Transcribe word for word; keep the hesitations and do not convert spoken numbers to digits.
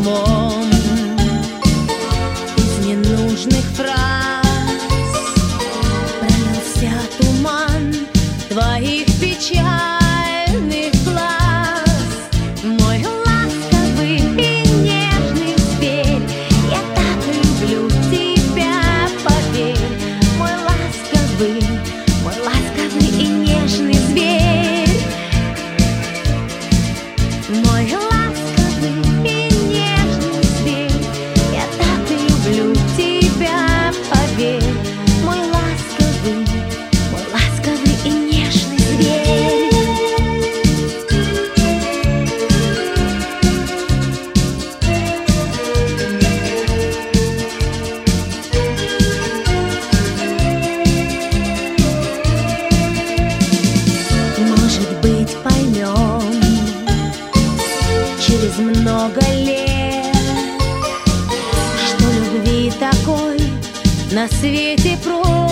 письмом из ненужных фраз пролился туман твоих печальных глаз. Мой ласковый и нежный зверь, я так люблю тебя, поверь. Мой ласковый, мой ласковый и нежный зверь, мой ласковый и нежный зверь, я так люблю тебя, поверь. Мой ласковый, мой ласковый и нежный зверь. Может быть, поймем через много лет, что любви такой на свете просто